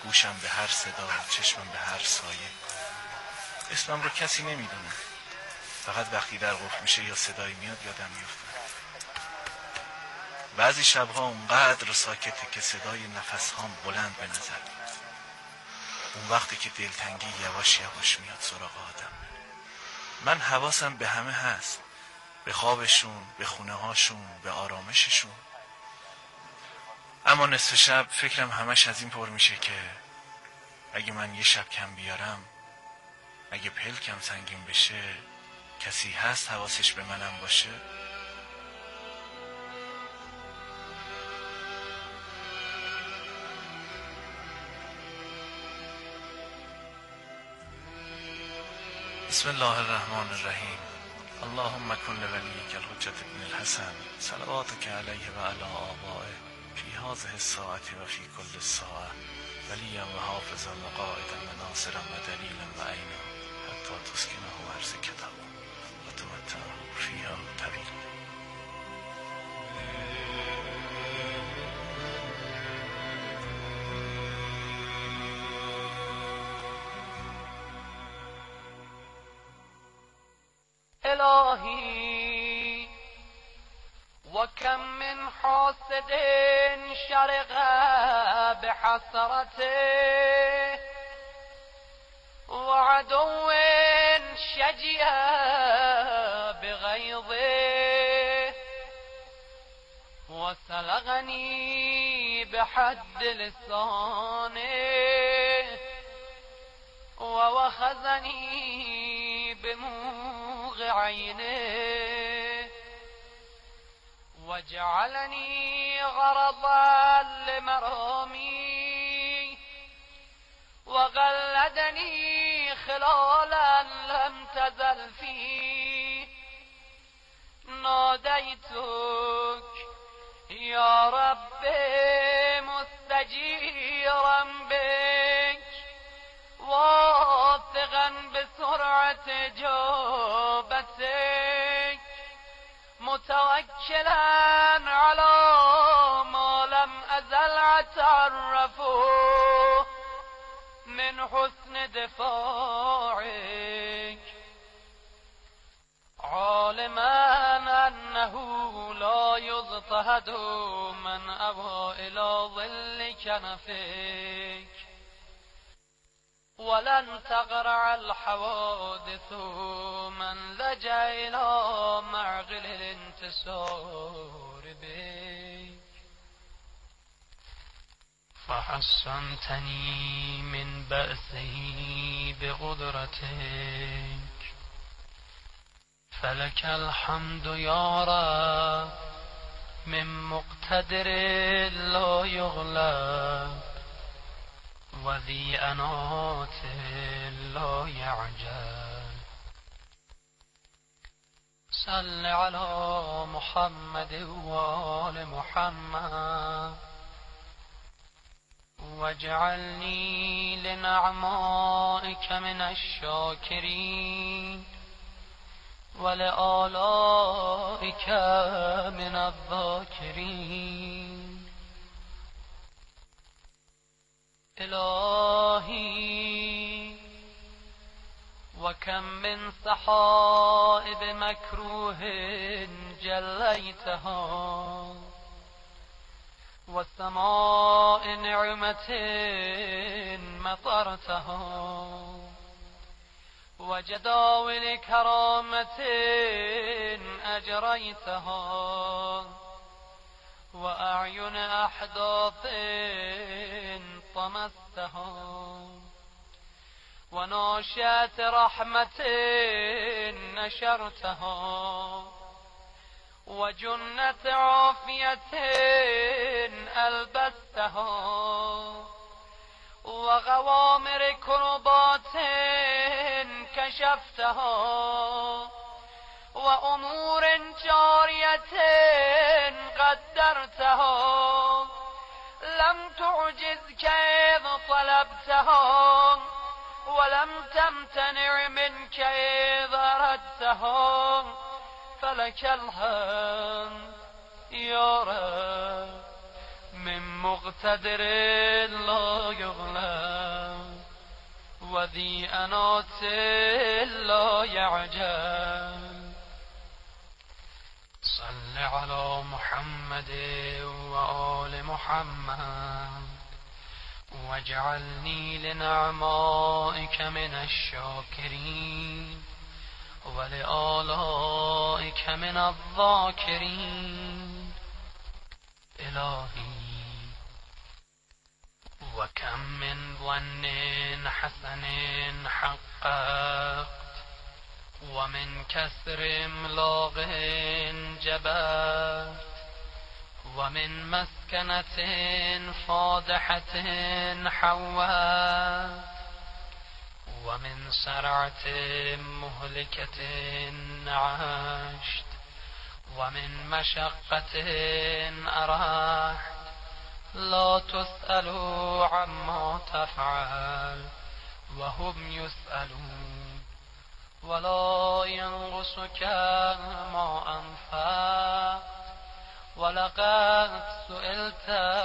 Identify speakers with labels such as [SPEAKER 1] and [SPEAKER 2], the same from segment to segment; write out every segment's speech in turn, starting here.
[SPEAKER 1] گوشم به هر صدا، چشمم به هر سایه. اسمم رو کسی نمیدونه، فقط وقتی در قفل میشه یا صدایی میاد یادم میفته. بعضی شبها اونقدر ساکته که صدای نفسهام بلند به نظر میاد. اون وقتی که دلتنگی یواش یواش میاد سراغ آدم. من حواسم به همه هست، به خوابشون، به خونه هاشون، به آرامششون. اما نصف شب فکرم همش از این پر میشه که اگه من یه شب کم بیارم، اگه پلکم سنگین بشه، کسی هست حواسش به منم باشه؟ بسم الله الرحمن الرحیم. اللهم کن لولیک الحجة ابن الحسن صلواتک علیه و علی آبائه فی هذه الساعة و فی کل ساعة ولیا و حافظا و قائدا و ناصرا و دلیلا و عینا حتی تسکنه ارضک و تمتعه فیها طویلا.
[SPEAKER 2] إلهي وكم من حاسد شرق بحسرته وعدو شجي بغيظه وسلغني بحد لسانه ووخزني بموغ عينه وجعلني غرضا لمرامي وغلدني خلالا لم تزل فيه. ناديتك يا رب مستجيرا بك واثقا بسرعة جوبتك متوكلا على ما لم أزل أتعرفه من حسن دفاعك عالما أنه لا يضطهد من أبى إلى ظل كنفك ولن تقرع الحوادث من لجأ إلى معقل الانتصار بك. فحصنتني من بأسه بقدرتك فلك الحمد يا رب من مقتدر لا يغلب وذي أنات لا يعجل. صل على محمد وآل محمد واجعلني لنعمائك من الشاكرين ولآلائك من الذاكرين. إلهي وكم من سحائب مكروه جليتها وسماء نعمة مطرتها وجداول كرامة أجريتها وأعين أحداث طمستها وناشئة رحمة نشرتها وجنة عافية ألبستها وغوامر كربات كشفتها وأمور جارية قدرتها لم تعجزك إذ طلبتها ولم تمتنع منك إذ أردتها فلك الحمد يا رب من مقتدر لا يغلب وذي أنات لا يعجل صل على محمد وآل محمد واجعلني لنعمائك من الشاكرين ولآلائك من الذاكرين. إلهي وكم من ظن حسن حققت ومن كسر املاق جبت ومن مسكنة فادحة حوت ومن سرعة مهلكة عشت ومن مشقة أرحت. لا تسألوا عما تفعل وهم يسألون ولا ينقصك ما أنفقت ولقد سئلت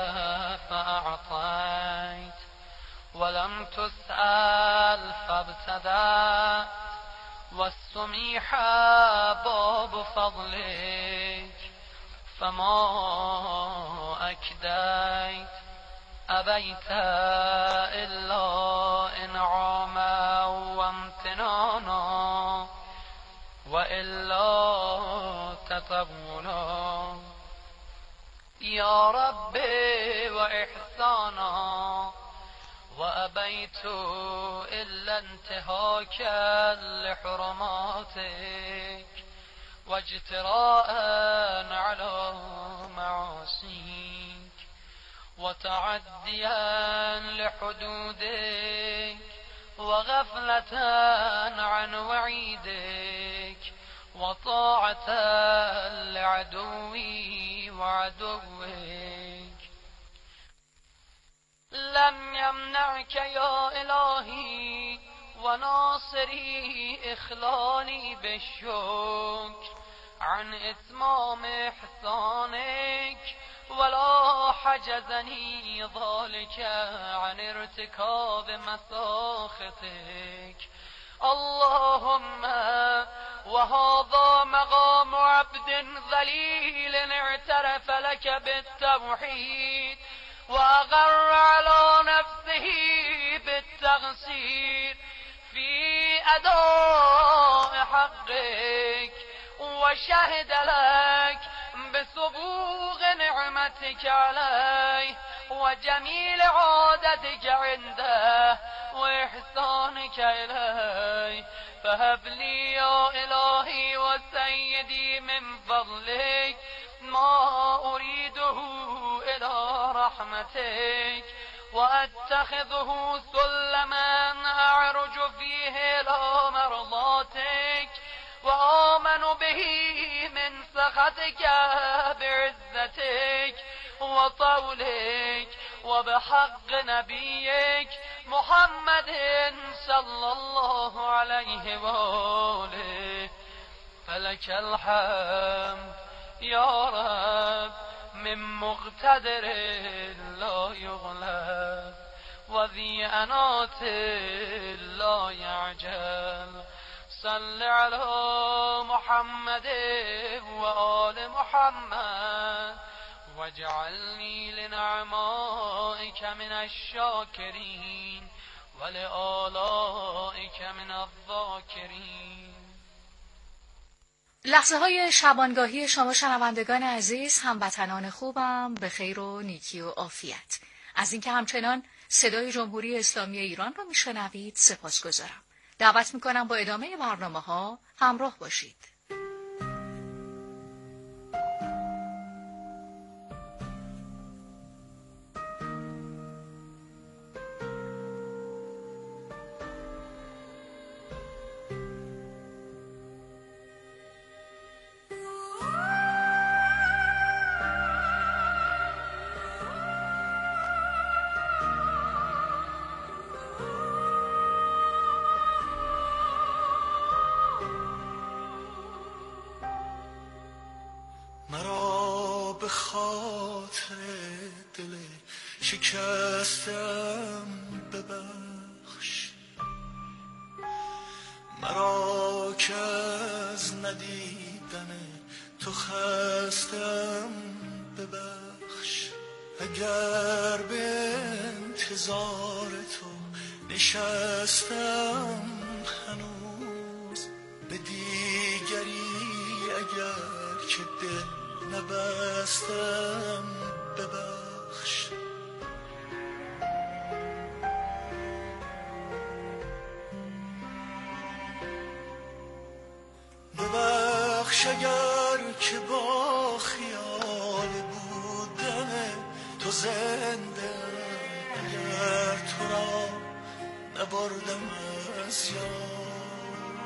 [SPEAKER 2] فأعطيت ولم تسأل فابتدأت والسميح باب فضلك فما أكديت. أبيت إلا إنعاما وامتنانا وإلا تطولا يا ربي وإحسانا. وأبيت إلا انتهاكا لحرماتك واجتراء على معاصيك وتعديا لحدودك وغفلة عن وعيدك وطاعة لعدوي وعدوك. لم يمنعك يا إلهي وناصري إخلالي بالشكر عن إتمام إحسانك ولا حجزني ذلك عن ارتكاب مساخطك. اللهم وهذا مقام عبد ذليل اعترف لك بالتوحيد وأقر على نفسه بالتقصير في أداء حقك وشهد لك بسبوغ نعمتك عليه وجميل عادتك عنده وإحسانك إليه. فهب لي يا إلهي وسيدي من فضلك ما أريده إلى رحمتك وأتخذه سلما أعرج فيه إلى مرضاتك وآمن به من سخطك بعزتك وطولك وبحق نبيك محمد صلى الله عليه وآله. فلك الحمد يا رب من مقتدر لا يغلب وذي أنات لا يعجل. صل على محمد وآل محمد واجعلني لنعمائك من الشاكرين ولآلائك من الذاكرين.
[SPEAKER 3] لحظه های شبانگاهی شما شنوندگان عزیز، هموطنان خوبم، به خیر و نیکی و عافیت. از اینکه همچنان صدای جمهوری اسلامی ایران رو میشنوید سپاسگزارم. دعوت میکنم با ادامه برنامه‌ها همراه باشید.
[SPEAKER 4] به خاطر دل شکستم ببخش مرا که از ندیدن تو خستم ببخش. اگر به انتظار تو نشستم هنوز، به دیگری اگر که دل نبستم ببخش. ببخش اگر که با خیال بودن تو زنده، اگر تو را نبردم از یاد.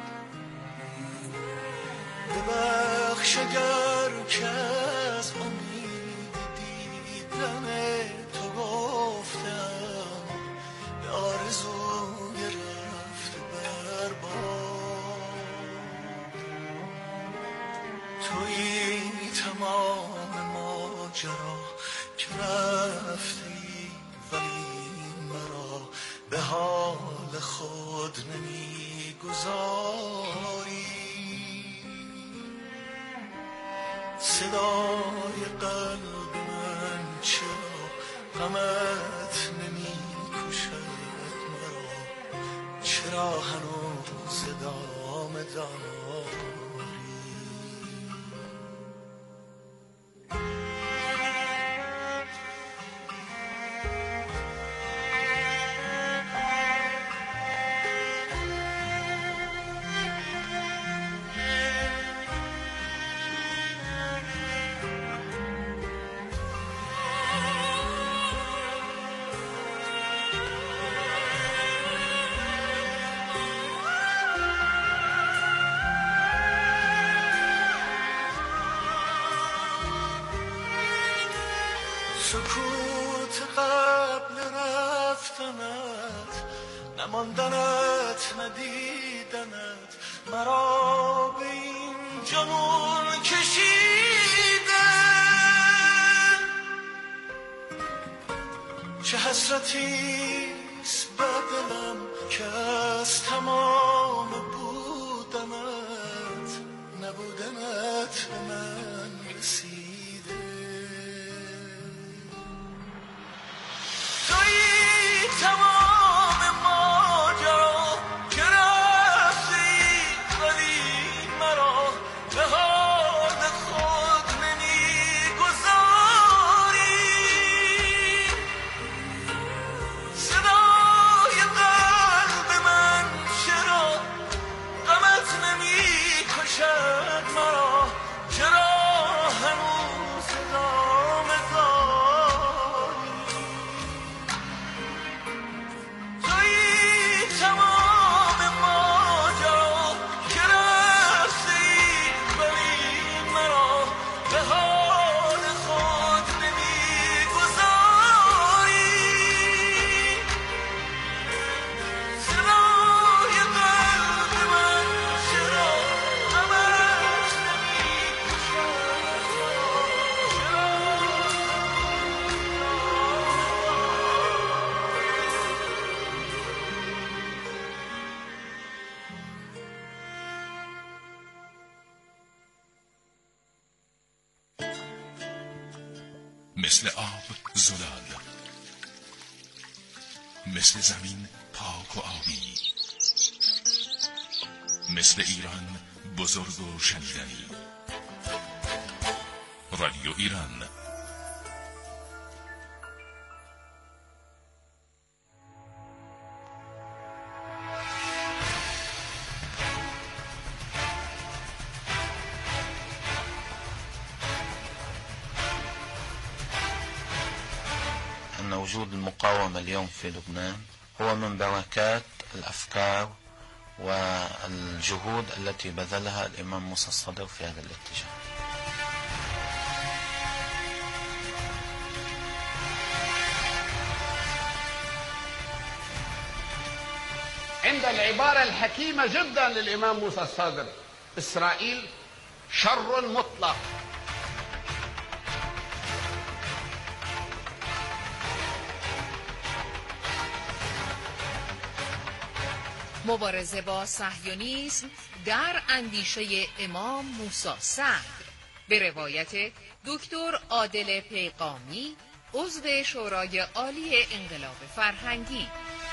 [SPEAKER 4] ببخش اگر که از امید دیدن تو گفتم به آرزوی رفته برباد. تویی تمام ماجرا که رفتی، ولی مرا به حال خود نمیگذاری. صدای قلب من چرا غمت نمیکشد مرا؟ چرا هنوز ادامه داری؟ سکوت قبل رفتنت، نماندنت ندیدنت، مرا به این جنون کشیده. چه حسرتیست به دلم که از تمام بودنت نبودنت به من رسیده. تمام ماجرا که رفتی، ولی مرا به حال خود نمیگذاری. صدای قلب من چرا غمت نمیکشد مرا؟ چرا هنوز ادامه داری؟ تمام ماجرا که رفتی، ولی مرا به حال خود نمیگذاری. صدای قلب من چرا غمت نمیکشد؟
[SPEAKER 5] مثل آب زلال، مثل زمین پاک و آبی، مثل ایران بزرگ و شنیدنی. رادیو ایران.
[SPEAKER 6] أن وجود المقاومة اليوم في لبنان هو من بركات الأفكار والجهود التي بذلها الإمام موسى الصدر في هذا الاتجاه.
[SPEAKER 7] عند العبارة الحكيمة جدا للإمام موسى الصدر: إسرائيل شر مطلق.
[SPEAKER 8] مبارزه با صهیونیسم در اندیشه امام موسی صدر به روایت دکتر عادل پیغامی، عضو شورای عالی انقلاب فرهنگی.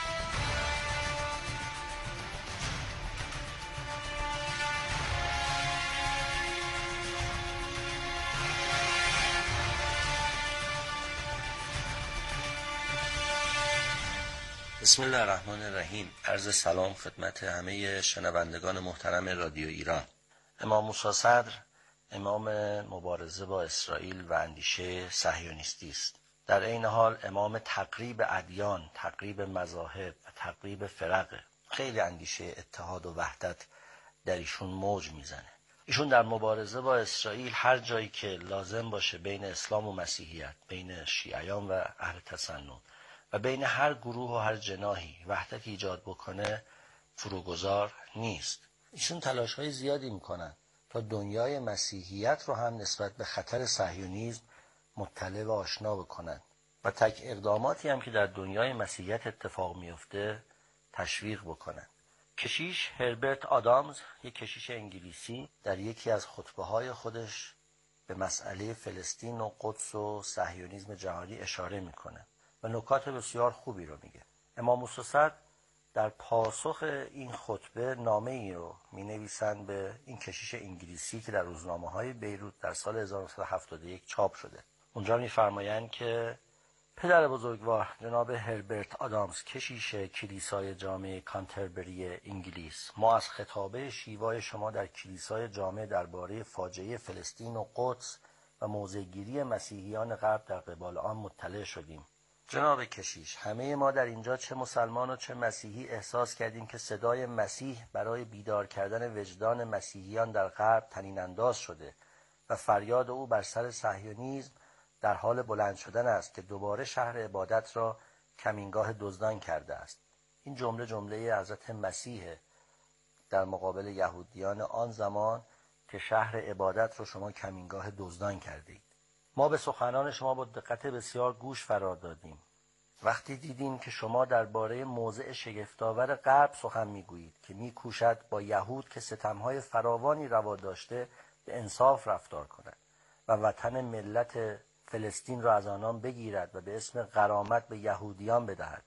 [SPEAKER 9] بسم الله الرحمن الرحیم. عرض سلام خدمت همه شنوندگان محترم رادیو ایران. امام موسی صدر امام مبارزه با اسرائیل و اندیشه صهیونیستی است. در این حال امام تقریب ادیان، تقریب مذاهب و تقریب فرق. خیلی اندیشه اتحاد و وحدت در ایشون موج میزنه. ایشون در مبارزه با اسرائیل هر جایی که لازم باشه بین اسلام و مسیحیت، بین شیعیان و اهل تسنن و بین هر گروه و هر جناحی وحدت ایجاد بکنه فروگذار نیست. ایشون تلاش‌های زیادی میکنن تا دنیای مسیحیت رو هم نسبت به خطر صهیونیسم مطلع و آشنا بکنن و تک اقداماتی هم که در دنیای مسیحیت اتفاق میفته تشویق بکنن. کشیش هربرت آدامز، یک کشیش انگلیسی، در یکی از خطبه‌های خودش به مسئله فلسطین و قدس و صهیونیسم جهانی اشاره میکنه و نکات بسیار خوبی رو میگه. امام موسی صدر در پاسخ این خطبه نامه ای رو می نویسن به این کشیش انگلیسی که در روزنامه‌های بیروت در سال 1971 چاپ شده. اونجا می‌فرمایند که پدر بزرگوار جناب هربرت آدامز، کشیش کلیسای جامع کانتربری انگلیس، ما از خطابه شیوای شما در کلیسای جامع درباره فاجعه فلسطین و قدس و موضع‌گیری مسیحیان غرب در قبال آن مطلع شدیم. جناب کشیش، همه ما در اینجا چه مسلمان و چه مسیحی احساس کردیم که صدای مسیح برای بیدار کردن وجدان مسیحیان در غرب طنین انداز شده و فریاد او بر سر صهیونیسم در حال بلند شدن است که دوباره شهر عبادت را کمینگاه دزدان کرده است. این جمله حضرت مسیح در مقابل یهودیان آن زمان که شهر عبادت را شما کمینگاه دزدان کردید. ما به سخنان شما با دقت بسیار گوش فرا دادیم. وقتی دیدیم که شما درباره موضع شگفت‌آور غرب سخن میگویید که میکوشد با یهود که ستم‌های فراوانی روا داشته به انصاف رفتار کند و وطن ملت فلسطین را از آنان بگیرد و به اسم غرامت به یهودیان بدهد،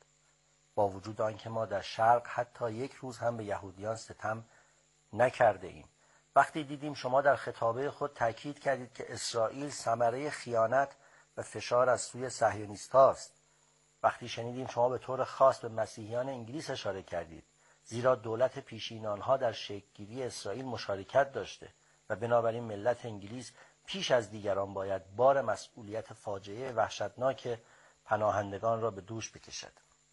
[SPEAKER 9] با وجود آنکه ما در شرق حتی یک روز هم به یهودیان ستم نکرده ایم. وقتی دیدیم شما در خطابه خود تاکید کردید که اسرائیل ثمره خیانت و فشار از سوی صهیونیست‌هاست. وقتی شنیدیم شما به طور خاص به مسیحیان انگلیس اشاره کردید، زیرا دولت پیشین آنها در شکل‌گیری اسرائیل مشارکت داشته و بنابراین ملت انگلیس پیش از دیگران باید بار مسئولیت فاجعه وحشتناک پناهندگان را به دوش بکشد.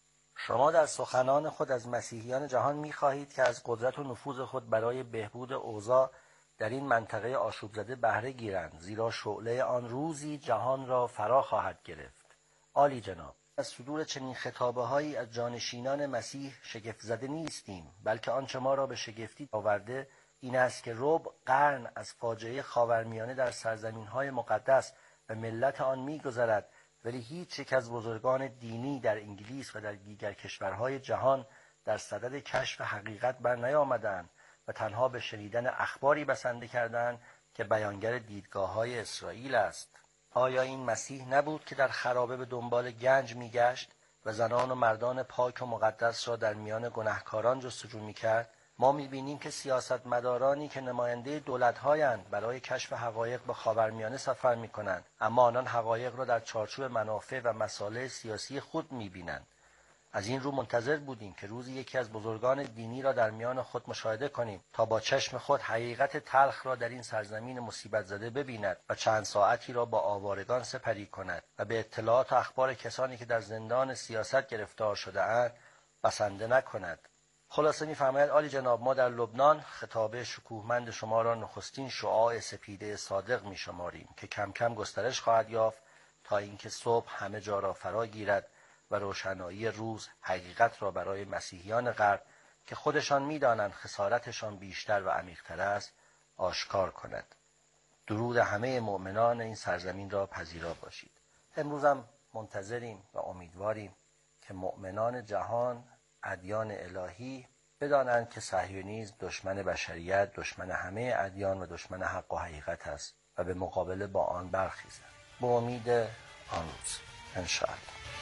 [SPEAKER 9] شما در سخنان خود از مسیحیان جهان می‌خواهید که از قدرت و نفوذ خود برای بهبود اوضاع در این منطقه آشوب زده بهره گیرند، زیرا شعله آن روزی جهان را فرا خواهد گرفت. عالی جناب، از صدور چنین خطابه‌هایی از جانشینان مسیح شگفت زده نیستیم، بلکه آنچه ما را به شگفتی آورده این است که ربع قرن از فاجعه خاورمیانه در سرزمین‌های مقدس و ملت آن می‌گذرد، ولی هیچ یک از بزرگان دینی در انگلیس و در دیگر کشورهای جهان در صدد کشف حقیقت بر نیامدند و تنها به شنیدن اخباری بسنده کردند که بیانگر دیدگاه‌های اسرائیل است. آیا این مسیح نبود که در خرابه به دنبال گنج می‌گشت و زنان و مردان پاک و مقدس را در میان گناهکاران جستجو می‌کرد؟ ما می‌بینیم که سیاستمدارانی که نماینده دولت‌هایند برای کشف حقایق به خاورمیانه سفر می‌کنند، اما آنان حقایق را در چارچوب منافع و مصالح سیاسی خود می‌بینند. از این رو منتظر بودیم که روزی یکی از بزرگان دینی را در میان خود مشاهده کنیم تا با چشم خود حقیقت تلخ را در این سرزمین مصیبت زده ببیند و چند ساعتی را با آوارگان سپری کند و به اطلاعات و اخبار کسانی که در زندان سیاست گرفتار شده‌اند بسنده نکند. خلاصه می‌فرماید عالی جناب، ما در لبنان خطابه شکوهمند شما را نخستین شعاع سپیده صادق می‌شماریم که کم کم گسترش خواهد یافت تا اینکه صبح همه جا را فرا گیرد و روشنایی روز حقیقت را برای مسیحیان غرب که خودشان می‌دانند خسارتشان بیشتر و عمیق‌تر است آشکار کند. درود همه مؤمنان این سرزمین را پذیرا باشید. امروز هم منتظریم و امیدواریم که مؤمنان جهان، ادیان الهی بدانند که صهیونیسم دشمن بشریت، دشمن همه ادیان و دشمن حق و حقیقت است و به مقابله با آن برخیزند. به امید آن روز انشاءالله.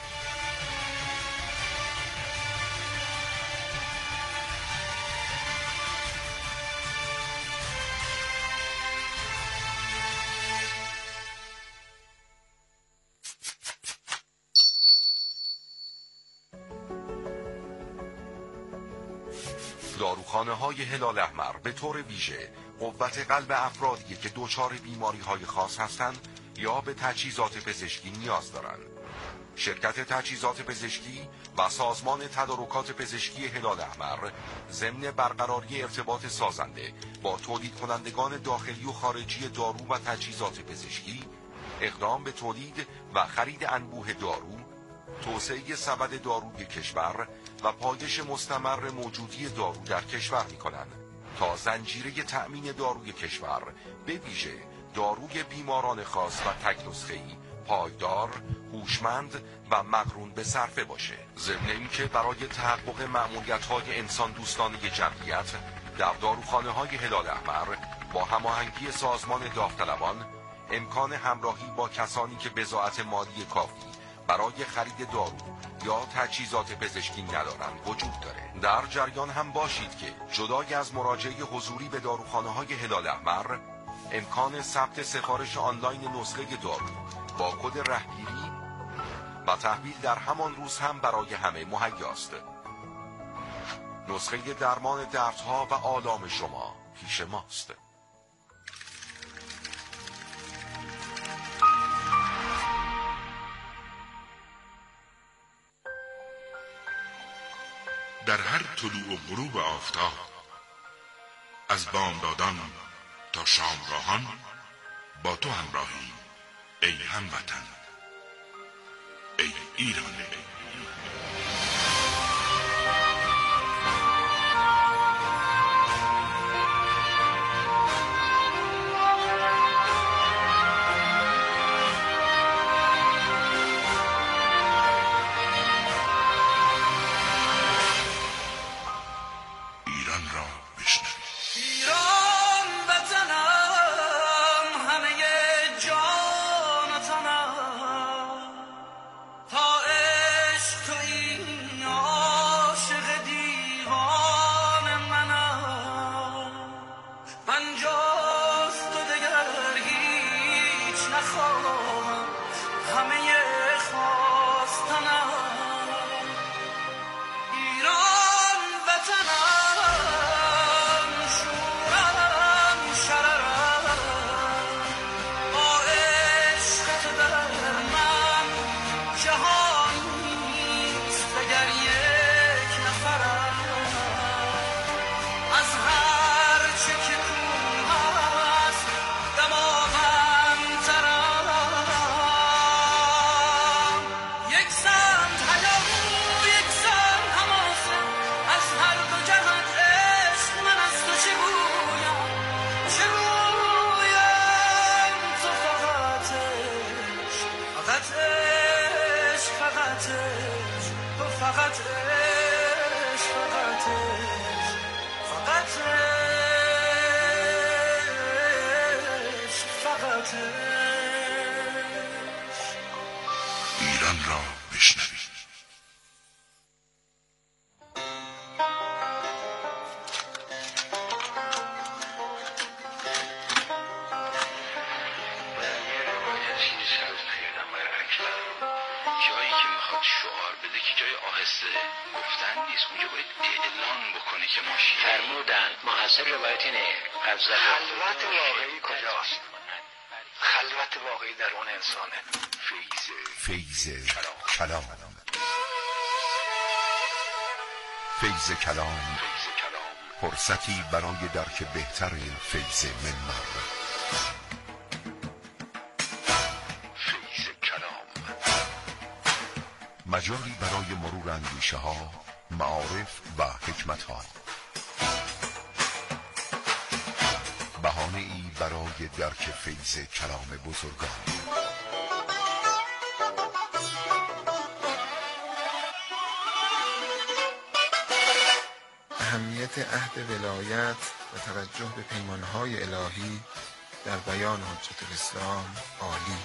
[SPEAKER 10] داروخانه‌های هلال احمر به طور ویژه قوت قلب افرادی که دچار بیماری‌های خاص هستند یا به تجهیزات پزشکی نیاز دارند. شرکت تجهیزات پزشکی و سازمان تدارکات پزشکی هلال احمر ضمن برقراری ارتباط سازنده با تولید کنندگان داخلی و خارجی دارو و تجهیزات پزشکی، اقدام به تولید و خرید انبوه دارو، توسعه سبد داروی کشور و پایش مستمر موجودی دارو در کشور می‌کنند تا زنجیره تأمین داروی کشور به ویژه داروی بیماران خاص و تک نسخه‌ای پایدار، هوشمند و مقرون به صرفه باشه. ضمن اینکه برای تحقق مأموریت‌های انسان دوستانه جمعیت در داروخانه‌های هلال احمر با هماهنگی سازمان داوطلبان امکان همراهی با کسانی که بضاعت مالی کافی برای خرید دارو یا تجهیزات پزشکی ندارند وجود داره. در جریان هم باشید که جدای از مراجعه حضوری به داروخانه‌های هلال احمر، امکان ثبت سفارش آنلاین نسخه دارو با کد رهگیری و تحویل در همان روز هم برای همه مهیاست. نسخه درمان دردها و آلام شما پیش ماست.
[SPEAKER 5] در هر طلوع و غروب آفتاب، از بامدادان تا شامگاهان با تو همراهی ای هموطن، ای ایران. ایران را بشنوید.
[SPEAKER 11] جایی که میخواد شعار بده که جای آهسته گفتن نیست، اونجا باید اعلان بکنه که ما شیعه فرمودن محصل روایت اینه. خلوت واقعی کجاست؟ خلوت واقعی در اون انسانه.
[SPEAKER 5] فیض کلام. فیض کلام، فرصتی برای درک بهتر فیض منبر. فیض کلام، مجالی برای مرور اندیشه ها، معارف و حکمت ها. بهانه ای برای درک فیض کلام بزرگان.
[SPEAKER 12] اهمیت عهد ولایت و توجه به پیمانهای الهی در بیان حجت الاسلام عالی.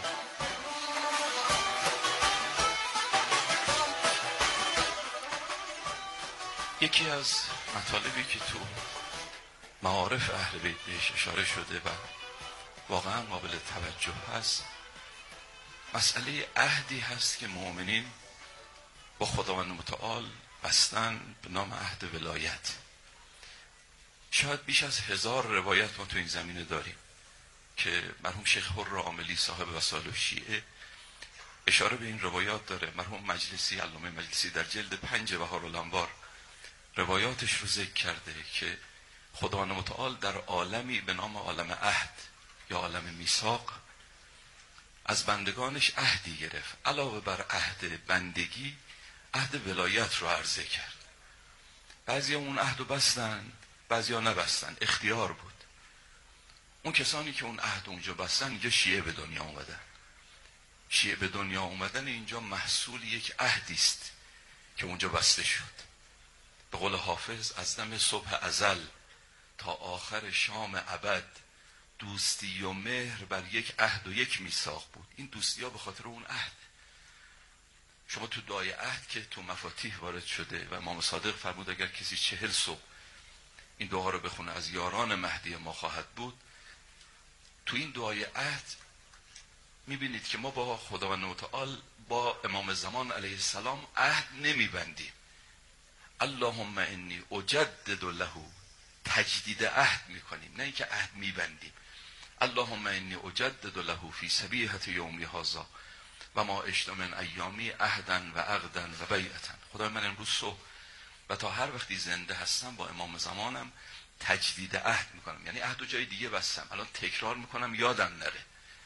[SPEAKER 13] یکی از مطالبی که تو معارف اهل بیت بهش اشاره شده و واقعا قابل توجه هست، مسئله عهدی هست که مؤمنین با خداوند متعال بستن به نام عهد ولایت. شاید بیش از 1000 روایت ما تو این زمینه داریم که مرحوم شیخ حر عاملی صاحب وسائل الشیعه اشاره به این روایات داره. مرحوم مجلسی، علامه مجلسی در جلد 5 بهارالانوار روایاتش رو ذکر کرده که خداوند متعال در عالمی به نام عالم عهد یا عالم میثاق از بندگانش عهدی گرفت. علاوه بر عهد بندگی عهد ولایت رو عرضه کرد. بعضی اون عهد رو بستن، بعضی ها نبستن، اختیار بود. اون کسانی که اون عهد اونجا بستن اینجا شیعه به دنیا اومدن. شیعه به دنیا اومدن اینجا محصول یک عهدی است که اونجا بسته شد. به قول حافظ از دم صبح ازل تا آخر شام ابد دوستی و مهر بر یک عهد و یک میثاق بود. این دوستی ها به خاطر اون عهد. شما تو دعای عهد که تو مفاتیح وارد شده و امام صادق فرمود اگر کسی 40 صبح این دعا رو بخونه از یاران مهدی ما خواهد بود. تو این دعای عهد میبینید که ما با خداوند متعال با امام زمان علیه السلام عهد نمیبندیم. اللهم انی اجدد له، تجدید عهد میکنیم، نه اینکه عهد میبندیم. اللهم انی اجدد له فی صبیحة یومی هذا و ما عشت من ایامی عهدا و عقدا و بیعتا. خدای من امروز صبح و تا هر وقتی زنده هستم با امام زمانم تجدید عهد میکنم، یعنی عهد و جای دیگه بستم، الان تکرار میکنم یادم نره.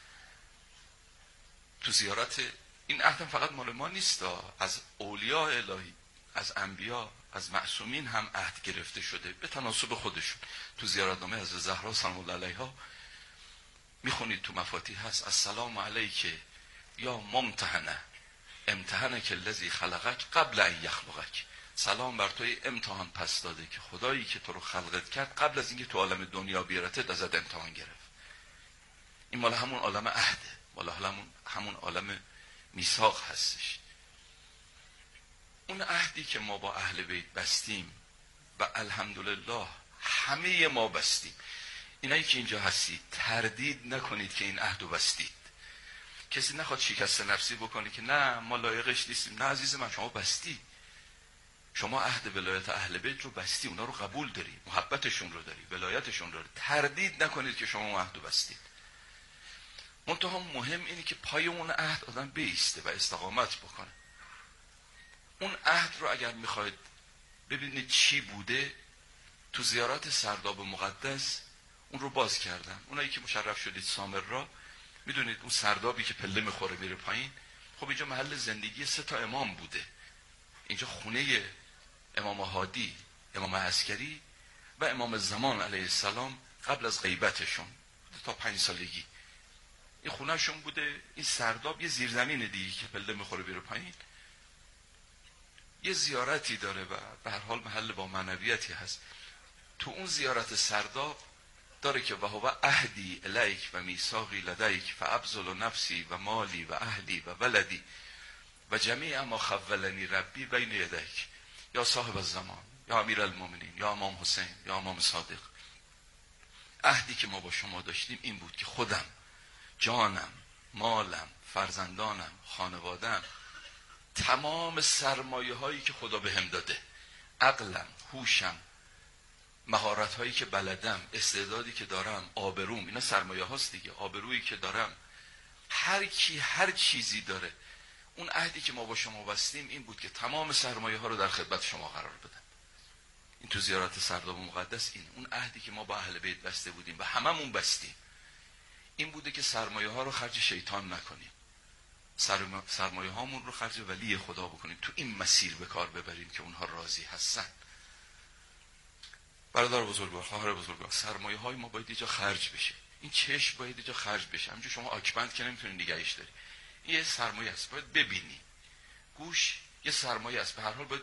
[SPEAKER 13] تو زیارت این عهدم فقط مال ما نیست، از اولیاء الهی، از انبیا، از معصومین هم عهد گرفته شده به تناسب خودشون. تو زیارتنامه حضرت زهرا سلام الله علیها میخونید تو مفاتیح هست السلام علیک یا ممتحنه امتحنک الذی خلقک قبل ان یخلقک. سلام بر توی امتحان پس داده که خدایی که تو رو خلقت کرد قبل از اینکه تو عالم دنیا بیارتت ازت امتحان گرفت. این مال همون عالم عهده، مال همون عالم میثاق هستش. اون عهدی که ما با اهل بیت بستیم و الحمدلله همه ما بستیم. اینایی که اینجا هستید تردید نکنید که این عهدو بستید. کسی نخواد شکست نفسی بکنه که نه ما لایقش نیستیم. نه عزیز من، شما بستی. شما عهد ولایت اهل بیت رو بستی، اونا رو قبول داری، محبتشون رو داری، ولایتشون رو داری. تردید نکنید که شما اون عهدو بستید. منتها مهم اینه که پای اون عهد آدم بایسته و استقامت بکنه. اون عهد رو اگر میخواید ببینید چی بوده، تو زیارات سرداب مقدس اون رو باز کردن. اونایی که مشرف شدید سامرا میدونید اون سردابی که پله میخوره میره پایین، خب اینجا محل زندگی 3 امام بوده. اینجا خونه امام هادی، امام عسکری و امام زمان علیه السلام قبل از غیبتشون تا 5 سالگی این خونهشون بوده. این سرداب یه زیرزمین دیگه که پله میخوره میره پایین، یه زیارتی داره و به هر حال محل با معنویتی هست. تو اون زیارت سرداب داره که وهو عهدی الیک و میثاقی لدیک فابذل نفسی و مالی و اهلی و ولدی و جمیع ما خولنی ربی بین یدیک یا صاحب الزمان یا امیر المؤمنین یا امام حسین یا امام صادق. عهدی که ما با شما داشتیم این بود که خودم، جانم، مالم، فرزندانم، خانوادم، تمام سرمایه هایی که خدا بهم داده، عقلم، هوشم، مهارت هایی که بلدم، استعدادی که دارم، آبروم، اینا سرمایه هاست دیگه. آبرویی که دارم، هر کی هر چیزی داره. اون عهدی که ما با شما بستیم این بود که تمام سرمایه ها رو در خدمت شما قرار بدم. این تو زیارت سرداب مقدس اون عهدی که ما با اهل بیت بسته بودیم و هممون بستیم این بوده که سرمایه ها رو خرج شیطان نکنیم، سرمایه هامون رو خرج ولی خدا بکنیم، تو این مسیر به کار ببریم که اونها راضی هستن. برادر بزرگوار، خواهر بزرگوار، سرمایه های ما باید یه جا خرج بشه. این چشم باید یه جا خرج بشه. همینجور شما آکبند که نمیتونید نگهش داری، این یه سرمایه است، باید ببینی. گوش یه سرمایه است، به هر حال باید